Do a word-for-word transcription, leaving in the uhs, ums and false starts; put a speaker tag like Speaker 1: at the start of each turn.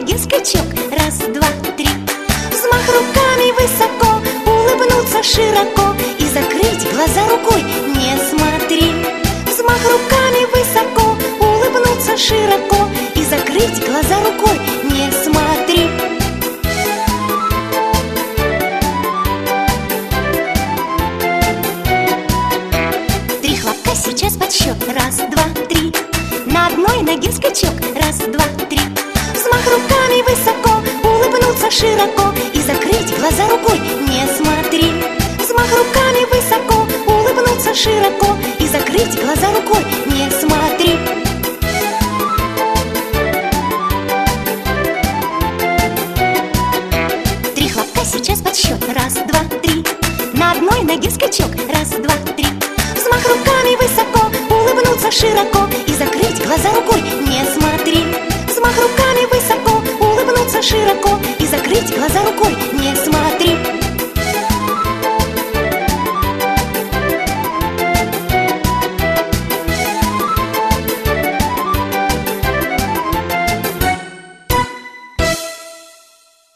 Speaker 1: ноги скачок, раз, два, три. Взмах руками высоко, улыбнуться широко и закрыть глаза рукой, не смотри. Взмах руками высоко, улыбнуться широко и закрыть глаза рукой, не смотри. Три хлопка, сейчас подсчет, раз, два, три. На одной ноге скачок, раз, два, три. Взмах руками высоко, улыбнуться широко и закрыть глаза рукой, не смотри. Взмах руками высоко, улыбнуться широко и закрыть глаза рукой, не смотри. Три хлопка, сейчас подсчет, раз, два, три. На одной ноге скачок, раз, два, три. Взмах руками высоко, улыбнуться широко и закрыть глаза рукой, не смотри. Взмах руками высоко, улыбнуться широко и закрыть глаза рукой,